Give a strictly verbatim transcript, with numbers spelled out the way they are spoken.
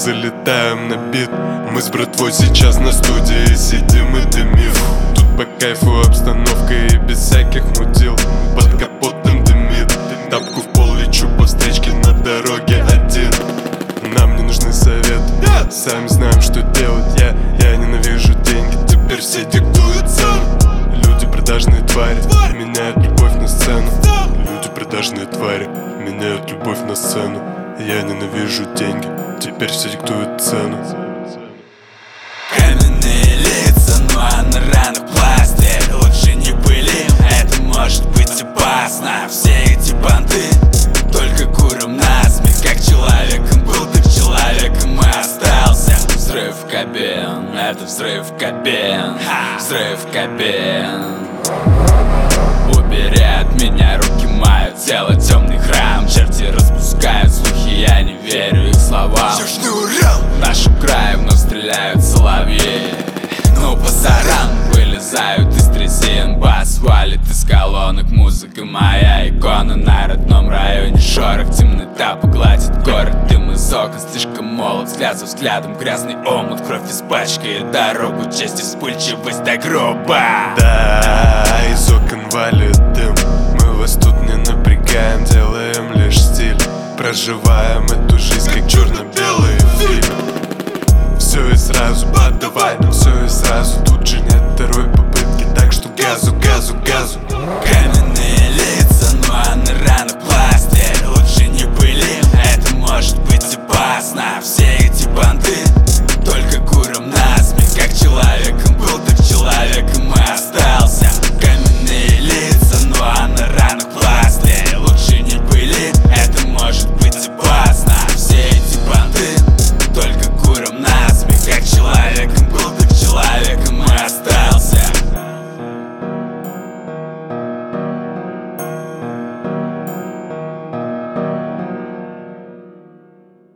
залетаем на бит. Мы с братвой сейчас на студии сидим и дымим. Тут по кайфу обстановка и без всяких мудил. Под капотом дымит, тапку в пол лечу по встречке на дороге один. Нам не нужны советы, сами знаем, что делать. Я, я ненавижу деньги, теперь все диктуют цену. Люди продажные твари меняют любовь на сцену. Люди продажные твари меняют любовь на сцену. Я ненавижу деньги, теперь все диктуют цену. Каменные лица, ну а на ранах пластырь. Лучше не пылим, это может быть опасно. Все эти банды только куром насмех. Как человеком был, так человеком и остался. Взрыв кабин, это взрыв кабин. Взрыв кабин. Убери от меня руки, мое тело темный храм. Черти распускают слухи, я не верю их словам. Южный Урал! В нашем крае вновь стреляют соловьи. Ну пасаран вылезают из трясин. Бас валит из колонок, музыка моя икона. На родном районе шорох, темнота поглотит город. Дым из окон слишком молод, взгляд за взглядом грязный омут. Кровь испачкает дорогу, честь и вспыльчивость до гроба. Да, из окон валит дым. Мы вас тут не напрягаем, делаем лишь стиль. Проживаем эту жизнь как черно-белый фильм. Все и сразу подавай нам, все и сразу. Тут же нет второй попытки, так что газу, газу, газу.